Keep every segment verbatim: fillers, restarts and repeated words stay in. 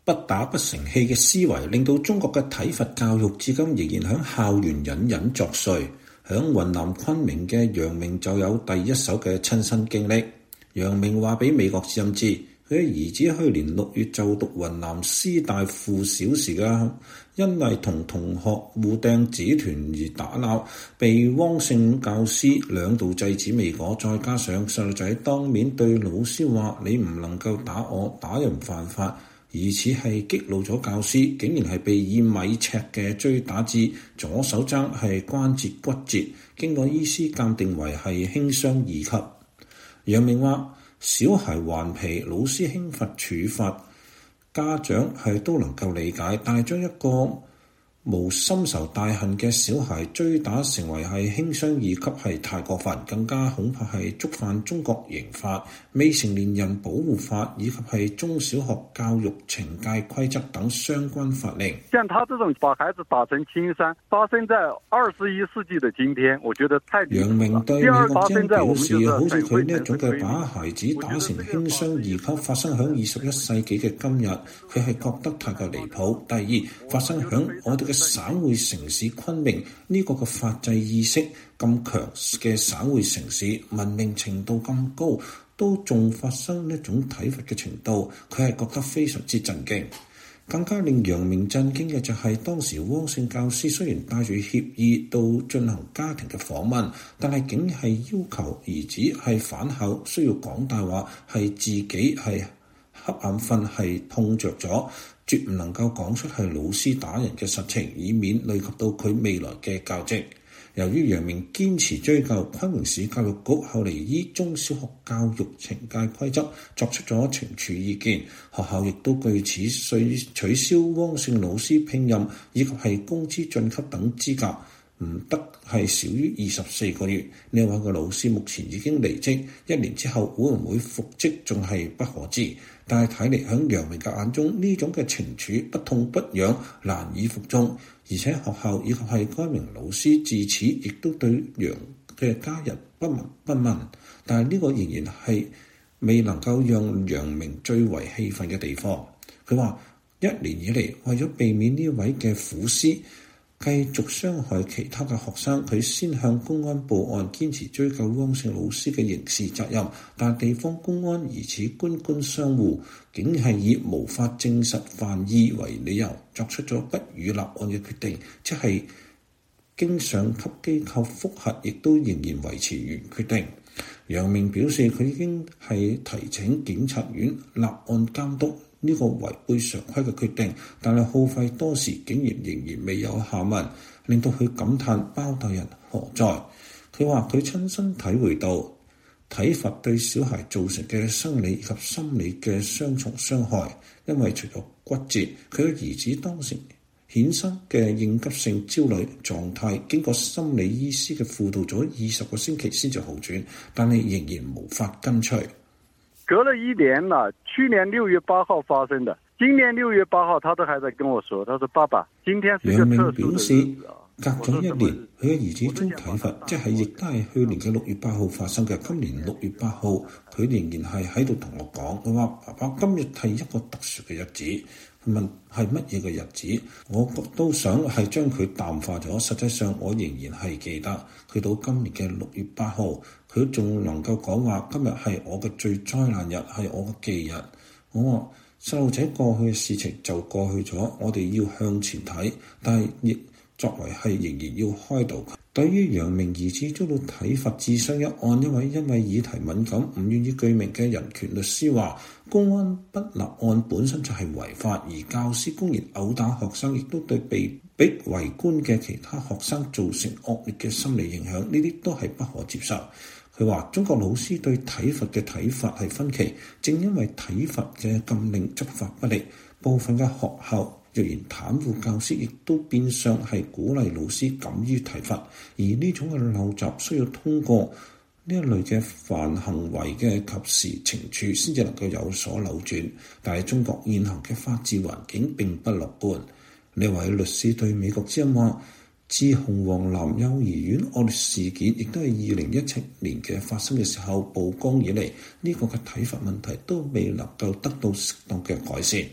不打不成器嘅思維，令到中國嘅體罰教育至今仍然喺校園隱隱作祟。響雲南昆明嘅楊明就有第一手嘅親身經歷。楊明話俾美國之音知，佢嘅兒子去年六月就讀雲南師大附小時㗎，因為同同學互掟紙團而打鬧，被汪姓教師兩度制止未果，再加上細路仔當面對老師話你唔能夠打我，打人犯法，疑似係激怒咗教師，竟然係被以米尺嘅錐打至左手踭係關節骨折，經過醫師鑑定為係輕傷二級。楊明話：小孩頑皮，老師輕罰處罰，家長係都能夠理解，但係將一個無深仇大恨嘅小孩追打成為係輕傷二級係太過分，更加恐怕係觸犯中國刑法、未成年人保護法以及係中小學教育懲戒規則等相關法令。 像他這種把孩子打成輕傷，發生在二十一世紀的今天，我覺得太離譜了。 楊明對美國之音表示，好似佢呢一種嘅把孩子打成輕傷二級，發生響二十一世紀嘅今日，佢係覺得太過離譜。第二，發生響我哋嘅省會城市昆明呢個嘅法制意識咁強嘅省會城市，文明程度咁高，都仲發生呢種體罰嘅程度，佢係覺得非常之震驚。更加令楊明震驚嘅就係當時汪姓教師雖然帶住協議到進行家庭嘅訪問，但係竟係要求兒子係返校需要講大話，係自己係瞌眼瞓係痛着咗，絕唔能夠講出係老師打人嘅實情，以免累及到佢未來嘅教職。由於楊明堅持追究，昆明市教育局後嚟依中小學教育懲戒規則作出咗懲處意見，學校亦都據此需取消汪姓老師聘任以及係工資晉級等資格，唔得係少於二十四個月。呢位嘅老師目前已經離職，一年之後會唔會復職仲係不可知。但係睇嚟喺楊明嘅眼中，呢種嘅懲處不痛不癢，難以服眾，而且學校以及係該名老師自此亦都對楊嘅家人不聞不問。但係呢個仍然係未能夠讓楊明最為氣憤嘅地方。佢話一年以嚟，為咗避免呢位嘅苦師繼續傷害其他嘅學生，佢先向公安報案，堅持追究汪姓老師嘅刑事責任。但地方公安疑似官官相護，竟係以無法證實犯意為理由，作出咗不予立案嘅決定，即係經上級機構覆核，亦都仍然維持原決定。楊明表示，佢已經係提請檢察院立案監督呢個違背常規嘅決定，但係耗費多時，竟然仍然未有下文，令到佢感嘆包大人何在。佢話佢親身體會到體罰對小孩造成嘅生理以及心理嘅雙重傷害，因為除咗骨折，佢嘅兒子當時衍生嘅應急性焦慮狀態，經過心理醫師嘅輔導咗二十個星期先至好轉，但係仍然無法根除。 隔了一年了，去年六月八號發生的，今年六月八號，他都還在跟我說，他說爸爸，今天是個特殊的日子啊。 隔咗一年，佢嘅兒子遭體罰，即係亦都係去年嘅六月八號發生嘅。今年六月八號，佢仍然係喺度同我講，佢話爸爸，今日係一個特殊嘅日子。佢問係乜嘢嘅日子？我都想係將佢淡化咗，實際上我仍然係記得。佢到今年嘅六月八號，佢仲能夠講話今日係我嘅最災難日，係我嘅忌日。我話細路仔過去嘅事情就過去咗，我哋要向前睇，但係亦作為係仍然要開導。對於楊明兒子遭到體罰致傷一案，一位因為議題敏感唔願意具名嘅人權律師話，公安不立案本身就係違法，而教師公然毆打學生，亦都對被逼圍觀嘅其他學生造成惡劣嘅心理影響，呢啲都係不可接受。佢話中國老師對體罰嘅睇法係分歧，正因為體罰嘅禁令執法不力，部分嘅學校若然袒護教師，亦都變相係鼓勵老師敢於體罰，而呢種嘅陋習需要通過呢一類嘅犯行為嘅及時懲處，先至能夠有所扭轉。但係中國現行嘅法治環境並不樂觀。呢位律師對美國之音話，自紅黃藍幼兒園惡劣事件亦都係二零一七年嘅發生嘅時候曝光以嚟，呢、這個嘅體罰問題都未能夠得到適當嘅改善。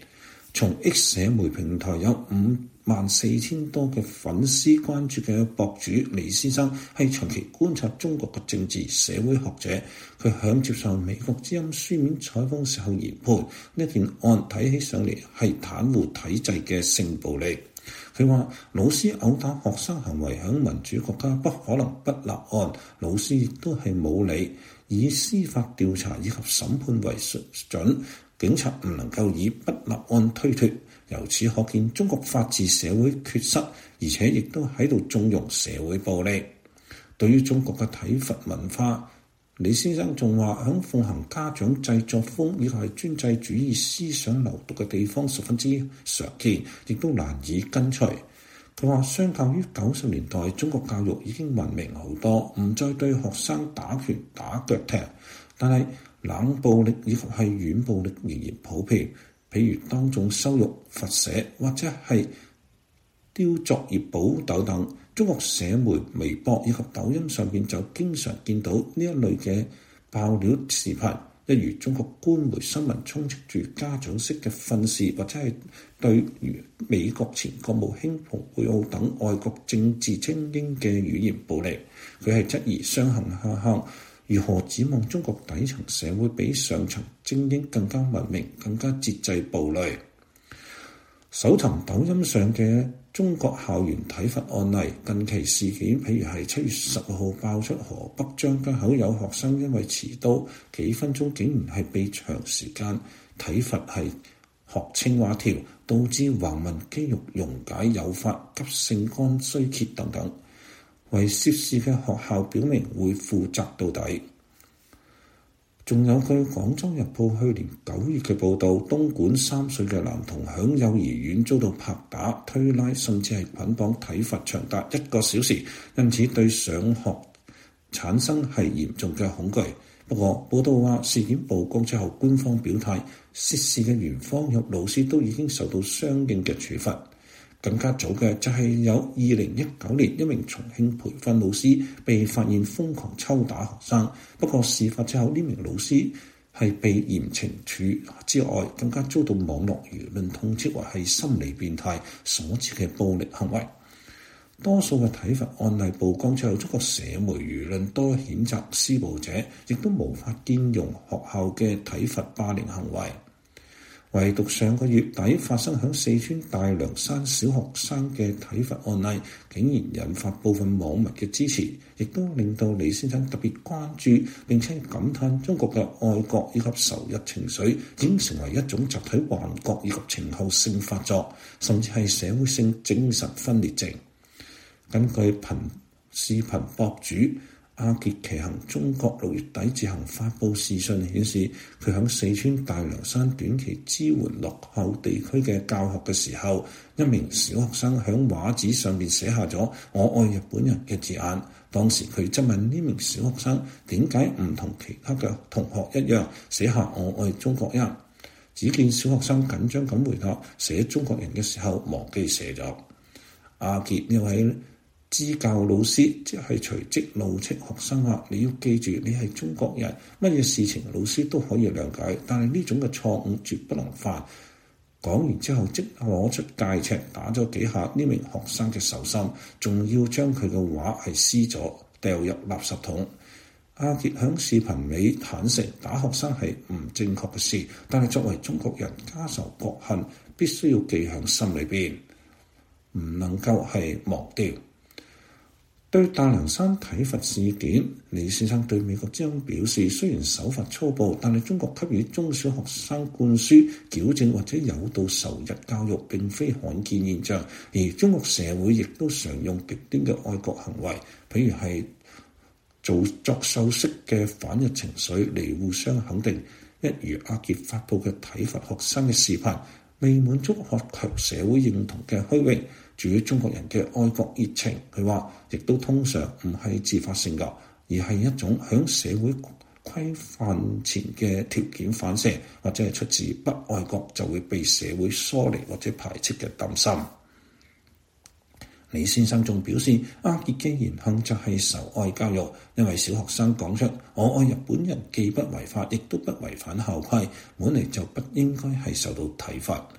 從 X 社媒平台有五萬四千多嘅粉絲關注嘅博主李先生係長期觀察中國嘅政治社會學者，佢響接受美國之音書面採訪時候研判呢件案睇起上嚟係袒護體制嘅性暴力。佢話老師毆打學生行為響民主國家不可能不立案，老師亦都係冇理，以司法調查以及審判為準，警察唔能夠以不立案推脫。由此可見中國法治社會缺失，而且亦都喺度縱容社會暴力。對於中國嘅體罰文化，李先生仲話響奉行家長制作風以及係專制主義思想流毒嘅地方十分之常見，亦都難以根除。佢話相較於九十年代，中國教育已經文明好多，唔再對學生打拳打腳踢，但係冷暴力以及係軟暴力仍然普遍，譬如當眾羞辱、罰寫或者係丟作業簿等等。中國社媒微博以及抖音上邊就經常見到呢一類嘅爆料視頻，一如中國官媒新聞充斥住家長式嘅訓示，或者係對如美國前國務卿蓬佩奧等外國政治精英嘅語言暴力。佢係質疑上行下效，如何指望中國底層社會比上層精英更加文明、更加節制暴戾？搜尋抖音上嘅中國校園體罰案例，近期事件譬如係七月十號爆出河北張家口有學生因為持刀幾分鐘，竟然係被長時間體罰係學青蛙跳，導致橫紋肌肉溶解，誘發急性肝衰竭等等。為涉事嘅學校表明會負責到底。仲有據《廣州日報》去年九月嘅報導，東莞三歲嘅男童響幼兒園遭到拍打、推拉，甚至係捆綁體罰長達一個小時，因此對上學產生係嚴重嘅恐懼。不過報道話事件曝光之後，官方表態，涉事嘅園方及老師都已經受到相應嘅處罰。更加早嘅就係有二零一九年一名重慶培訓老師被發現瘋狂抽打學生，不過事發之後呢名老師係被嚴懲處之外，更加遭到網絡輿論痛斥為係心理變態所致嘅暴力行為。多數嘅體罰案例曝光之後，中國社媒輿論多譴責施暴者，亦都無法兼容學校嘅體罰霸凌行為。唯獨上個月底發生響四川大涼山小學生嘅體罰案例，竟然引發部分網民嘅支持，亦都令到李先生特別關注，並且感嘆中國嘅愛國以及仇日情緒已經成為一種集體幻覺以及情後性發作，甚至係社會性精神分裂症。根據頻視頻博主阿傑騎行中國六月底自行發布視訊顯示，佢喺四川大涼山短期支援落後地區嘅教學嘅時候，一名小學生喺畫紙上面寫下咗我愛日本人嘅字眼。當時佢質問呢名小學生點解唔同其他嘅同學一樣寫下我愛中國人，只見小學生緊張咁回答寫中國人嘅時候忘記寫咗。阿傑呢位支教老師即係隨即怒斥學生話：你要記住，你係中國人，乜嘢事情老師都可以諒解，但係呢種嘅錯誤絕不能犯。講完之後，即攞出戒尺打咗幾下呢名學生嘅手心，仲要將佢嘅畫係撕咗掉入垃圾桶。阿傑響視頻尾坦誠，打學生係唔正確嘅事，但係作為中國人，家仇國恨必須要記喺心裏邊，唔能夠係忘掉。對大涼山體罰事件，李先生對美國之音表示，雖然手法粗暴，但係中國給予中小學生灌輸矯正或者誘導仇日教育並非罕見現象，而中國社會亦都常用極端嘅愛國行為，譬如係做作秀式嘅反日情緒嚟互相肯定。一如阿傑發布嘅體罰學生嘅視頻，未滿足渴求社會認同嘅虛榮。至於中國人嘅愛國熱情，佢話亦都通常唔係自發性㗎，而係一種響社會規範前嘅條件反射，或者係出自不愛國就會被社會疏離或者排斥嘅擔心。李先生仲表示，阿傑嘅言行就係仇愛教育，因為小學生講出我愛日本人既不違法，亦都不違反校規，本嚟就不應該係受到體罰。佢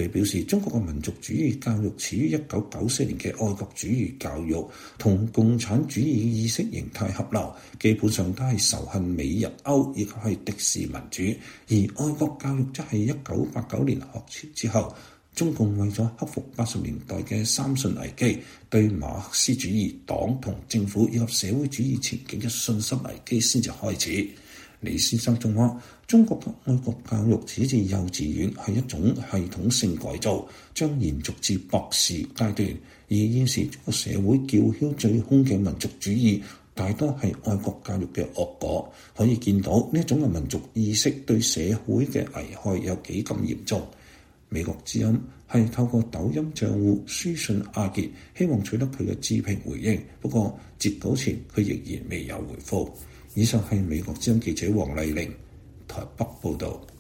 佢表示，中國嘅民族主義教育始於一九九四年嘅愛國主義教育，同共產主義意識形態合流，基本上都係仇恨美日歐，以及係敵視民主。而愛國教育則係一九八九年學潮之後，中共為咗克服八十年代嘅三信危機，對馬克思主義黨同政府以及社會主義前景嘅信心危機先至開始。李先生仲話：中國嘅愛國教育始至幼稚園係一種系統性改造，將延續至博士階段。而現時中國社會叫囂最兇嘅民族主義，大多係愛國教育嘅惡果。可以見到呢一種嘅民族意識對社會嘅危害有幾咁嚴重。美國之音係透過抖音賬戶書信阿傑，希望取得佢嘅置評回應，不過截稿前佢仍然未有回覆。以上係美國之音記者黃麗玲台北報導。